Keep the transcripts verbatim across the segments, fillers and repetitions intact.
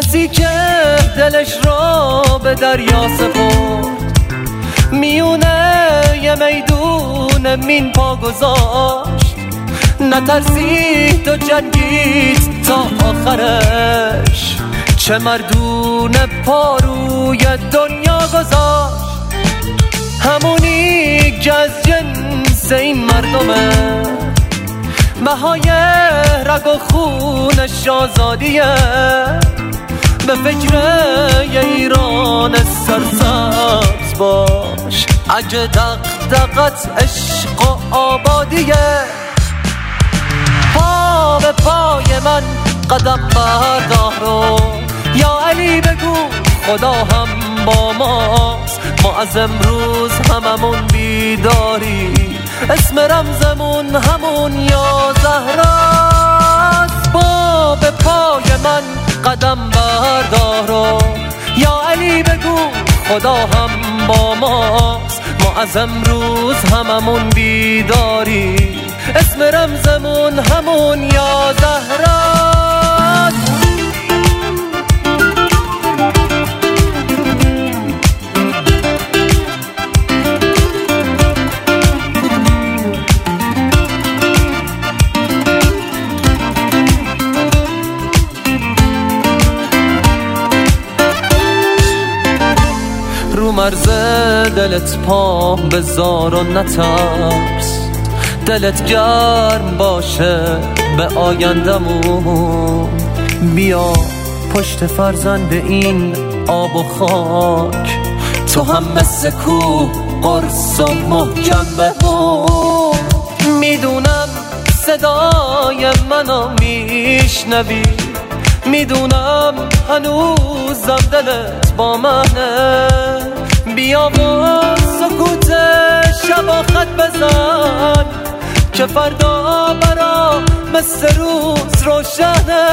کسی که دلش را به دریا سپرد، میونه یه میدون مین پا گذاشت، نترسید و جنگید تا آخرش، چه مردون پا روی دنیا گذاشت. همونی که از جنس این مردمه، بهای رگ و خونش آزادیه، به فکر یه ایران سرسبز باش، اگه دغدغت عشق و آبادیه. پا به پای من قدم بردار، یا علی بگو خدا هم با ماست، ما از امروز هممون بیداری، اسم رمزمون همون یا زهراست. پا به پای من قدم بردار، یا علی بگو خدا هم با ماست، ما از امروز هممون بیداری، اسم رمزمون همون یا زهراست. رو مرز دلت پا بذار و نترس، دلت گرم باشه به آیندمون، بیا پشت فرزند این آب و خاک، تو هم مثل کوه قرص و محکم بمون. میدونم صدای منو میشنوی، میدونم هنوزم دلت با منه، بیا با سکوت شبا خط بزن که فردا برا مثل روز روشنه.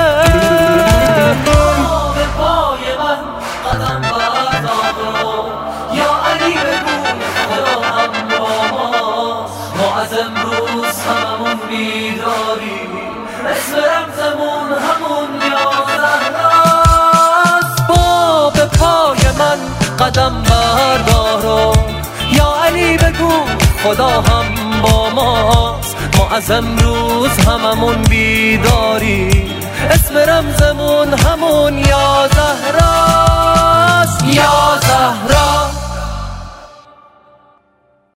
پا به پای من قدم بردار، یا علی بگو خدا هم با ماست، ما از امروز هممون بیداری، اسم رمزمون همون یا زهراست. پا به پای من قدم بردار، یا علی بگو خدا هم با ماست، ما از امروز هممون بیداری، اسم رمزمون همون یا